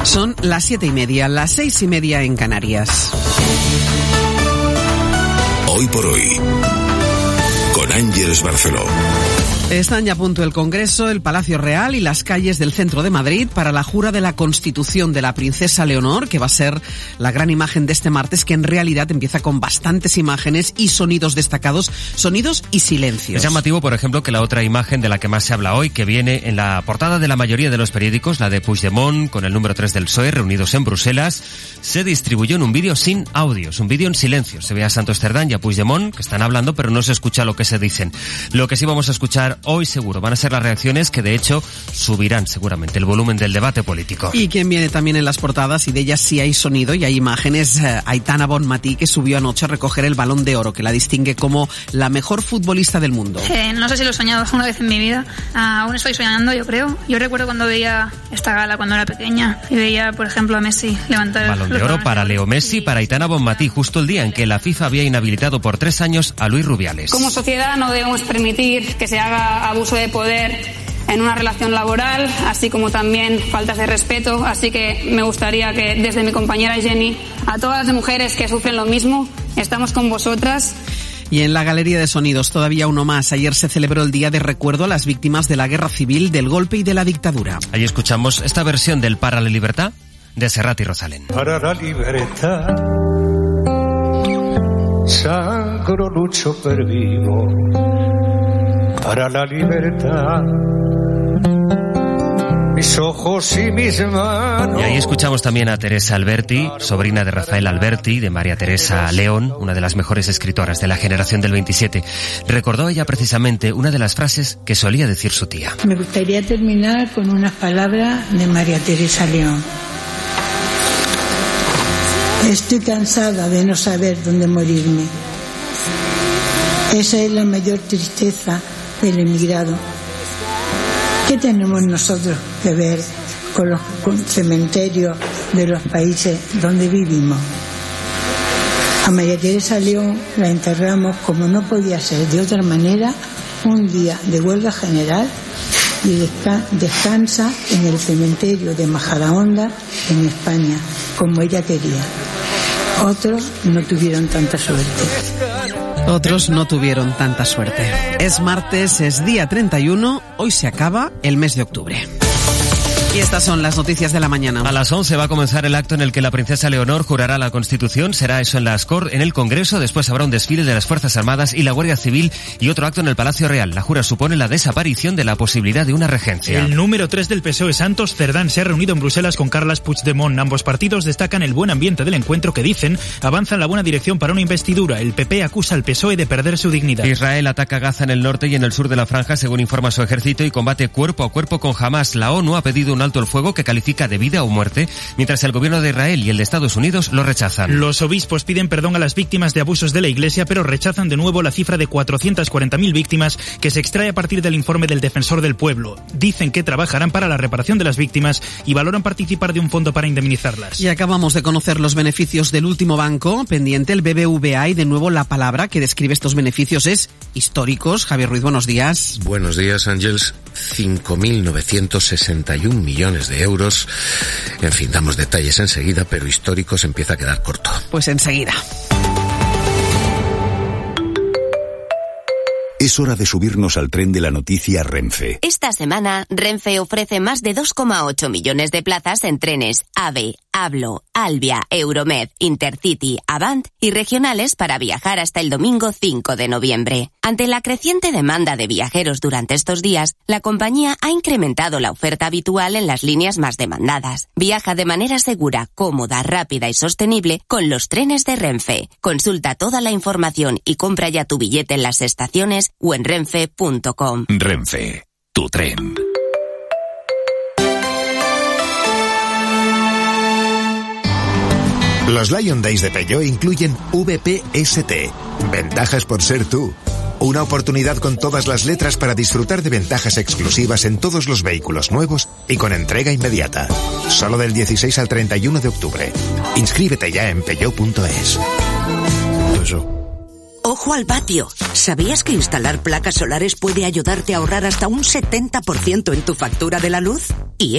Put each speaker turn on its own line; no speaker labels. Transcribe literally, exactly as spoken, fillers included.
Son las siete y media, las seis y media en Canarias.
Hoy por hoy, con Ángeles Barceló.
Están ya a punto el Congreso, el Palacio Real y las calles del centro de Madrid para la jura de la Constitución de la princesa Leonor, que va a ser la gran imagen de este martes, que en realidad empieza con bastantes imágenes y sonidos destacados, sonidos y silencios.
Es llamativo, por ejemplo, que la otra imagen de la que más se habla hoy, que viene en la portada de la mayoría de los periódicos, la de Puigdemont, con el número tres del P S O E, reunidos en Bruselas, se distribuyó en un vídeo sin audios, un vídeo en silencio. Se ve a Santos Cerdán y a Puigdemont, que están hablando, pero no se escucha lo que se dicen. Lo que sí vamos a escuchar hoy seguro van a ser las reacciones que de hecho subirán seguramente el volumen del debate político.
Y quien viene también en las portadas, y de ellas sí hay sonido y hay imágenes, eh, Aitana Bonmatí, que subió anoche a recoger el Balón de Oro, que la distingue como la mejor futbolista del mundo.
Eh, no sé si lo he soñado alguna vez en mi vida, uh, aún estoy soñando, yo creo. Yo recuerdo cuando veía esta gala cuando era pequeña y veía, por ejemplo, a Messi levantar el
Balón de Oro para Leo Messi, para Aitana Bonmatí, justo el día en que la FIFA había inhabilitado por tres años a Luis Rubiales.
Como sociedad no debemos permitir que se haga abuso de poder en una relación laboral, así como también faltas de respeto, así que me gustaría que desde mi compañera Jenny, a todas las mujeres que sufren lo mismo, estamos con vosotras.
Y en la galería de sonidos todavía uno más. Ayer se celebró el Día de Recuerdo a las víctimas de la Guerra Civil, del golpe y de la dictadura.
Ahí escuchamos esta versión del Para la Libertad de Serrat y Rosalén.
Para la libertad, sangro lucho per vivo. Para la libertad, mis ojos y mis manos.
Y ahí escuchamos también a Teresa Alberti, sobrina de Rafael Alberti, de María Teresa León, una de las mejores escritoras de la generación del veintisiete. Recordó ella precisamente una de las frases que solía decir su tía.
Me gustaría terminar con unas palabras de María Teresa León. Estoy cansada de no saber dónde morirme. Esa es la mayor tristeza del emigrado. ¿Qué tenemos nosotros que ver con los con cementerios de los países donde vivimos? A María Teresa León la enterramos, como no podía ser de otra manera, un día de huelga general, y desca- descansa en el cementerio de Majadahonda, en España, como ella quería. Otros no tuvieron tanta suerte.
Otros no tuvieron tanta suerte. Es martes, es día treinta y uno, hoy se acaba el mes de octubre. Y estas son las noticias de la mañana.
A las once va a comenzar el acto en el que la princesa Leonor jurará la Constitución. Será eso en la Ascor, en el Congreso. Después habrá un desfile de las Fuerzas Armadas y la Guardia Civil y otro acto en el Palacio Real. La jura supone la desaparición de la posibilidad de una regencia.
El número tres del P S O E, Santos Cerdán, se ha reunido en Bruselas con Carles Puigdemont. Ambos partidos destacan el buen ambiente del encuentro que, dicen, avanza en la buena dirección para una investidura. El P P acusa al P S O E de perder su dignidad.
Israel ataca a Gaza en el norte y en el sur de la franja, según informa su ejército, y combate cuerpo a cuerpo con Hamás. La ONU ha pedido un alto el fuego que califica de vida o muerte, mientras el gobierno de Israel y el de Estados Unidos lo rechazan.
Los obispos piden perdón a las víctimas de abusos de la Iglesia, pero rechazan de nuevo la cifra de cuatrocientas cuarenta mil víctimas que se extrae a partir del informe del Defensor del Pueblo. Dicen que trabajarán para la reparación de las víctimas y valoran participar de un fondo para indemnizarlas.
Y acabamos de conocer los beneficios del último banco pendiente, el B B V A, y de nuevo la palabra que describe estos beneficios es históricos. Javier Ruiz, buenos días.
Buenos días, Ángeles. cinco mil novecientos sesenta y un millones de euros. En fin, damos detalles enseguida, pero históricos empieza a quedar corto.
Pues enseguida.
Es hora de subirnos al tren de la noticia Renfe.
Esta semana, Renfe ofrece más de dos coma ocho millones de plazas en trenes AVE, Hablo, Albia, Euromed, Intercity, Avant y regionales para viajar hasta el domingo cinco de noviembre. Ante la creciente demanda de viajeros durante estos días, la compañía ha incrementado la oferta habitual en las líneas más demandadas. Viaja de manera segura, cómoda, rápida y sostenible con los trenes de Renfe. Consulta toda la información y compra ya tu billete en las estaciones o en renfe punto com.
Renfe, tu tren.
Los Lion Days de Peugeot incluyen V P S T, ventajas por ser tú. Una oportunidad con todas las letras para disfrutar de ventajas exclusivas en todos los vehículos nuevos y con entrega inmediata. Solo del dieciséis al treinta y uno de octubre. Inscríbete ya en peugeot punto es.
Ojo al patio. ¿Sabías que instalar placas solares puede ayudarte a ahorrar hasta un setenta por ciento en tu factura de la luz? Y